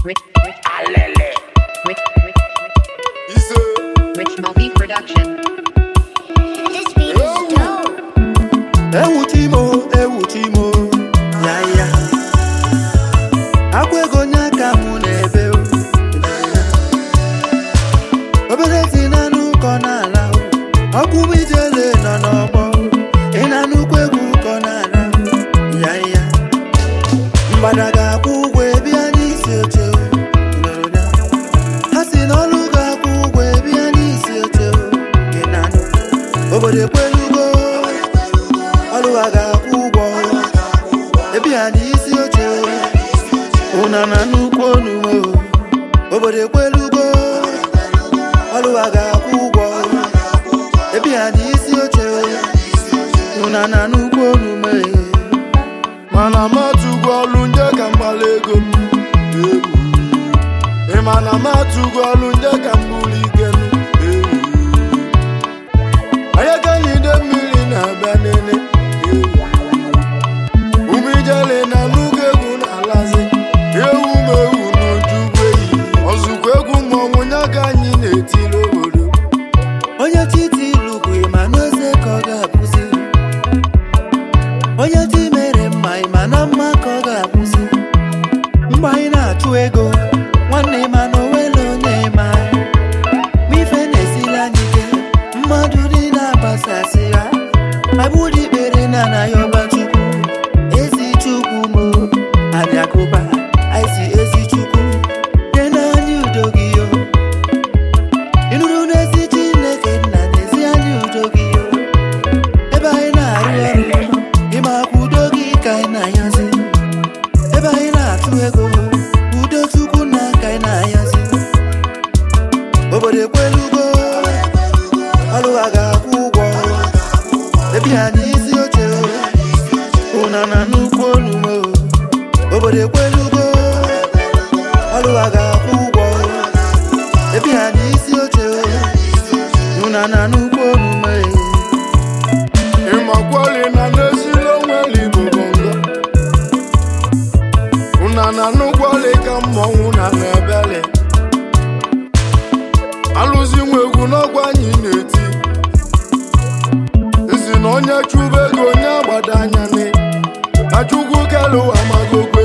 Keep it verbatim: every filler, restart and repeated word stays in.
Rich, rich, alele. Rich, rich, rich. Rich multi production. This beat is dope. Ewu timo, ewu timo, ya ya. Akwego nyaka munebe. Obere tina nuko na la. Okubi jele na nobo. Ina nukwegu kona na. Ya ya. Mbadaga kugwe bia n'isi oche. Hasi n'olu ga kugwe bia n'isi oche. Kenanu. Obode kwelugo. Oluwa ga kugwo. Ebia n'isi oche. Unana nukwo nume. Obode kwelugo. Oluwa ga kugwo. Ebia n'isi oche. Unana nukwo nume. Mana matugo olu nje ka mbalego m. E mana matugo olu nje ka mbuli genu. Ayaka ni de mmiri na banene. Umi jele na nugegu na alazi. Ewu mewu n'ojugwe yi. Ozukwe egwu mmọnwụ nya ka anyị na-etili obodo. Onye titi lugwe ma n'eze ka ọ ga-abụzi. Onye ti mere mma ịma na mma ka ọ ga-abụzi. Mgbe anyị na-achụ ego nwanne ma na onwele onye ma. Ma ife na-esili anyị ike mmadụ dị na-agbasasị ya. Abụdị ikpere na na ya ọba Chukwu. Ezi Chukwu mo abịakụba anyị si ezi Chukwu. Nye na anyị udo gị yo. Ịnụrụ n'ezi Chineke nna n'ezi anyị udo gị yo. Ebe anyị na-arụ ọrụ ịma udo gị ka anyị na-ayazi. Ebe anyị na-achụ ego udo Chukwu na ka anyị na-ayazi. Obodo ekwelugo Oluwa ga-akwụ ụgwọ. Ebia n'isi oche. Unana nnukwu onume. Obodo ekwelugo Oluwa ga-akwụ ụgwọ. Ebia n'isi oche. Unana nnukwu onume. Ịmakwali na n'ezilo nwere Igbo bongo. Unana nukwali ka mmọnwụ na n'ebele. Alụzi nwegwu n'ọgwa anyị na-eti. Nsi na onye chụba ego onye agbada anya ni. Na Chukwu kelu amagokwe